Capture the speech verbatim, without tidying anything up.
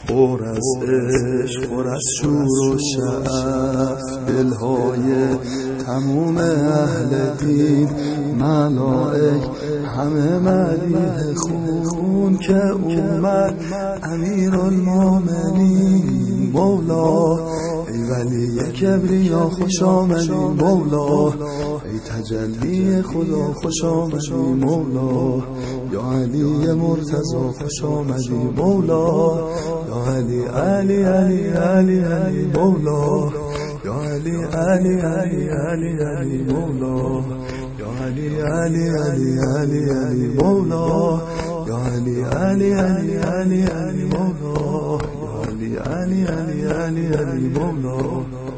پر از عشق، پر از شور و شعف، دلهای تموم اهل دین، ملائک همه ملیح خون که اومد امیرالمومنین. مولا ای ولی کبریا خوش آمدی، مولا ای تجلی خدا خوش آمدی، مولا یا علی مرتضی خوش آمدی، مولا یا علی علی علی علی علی، مولا یا علی علی علی علی علی، مولا یا علی علی علی علی علی، مولا یا علی علی علی علی علی، مولا یا علی علی علی علی علی، مولا.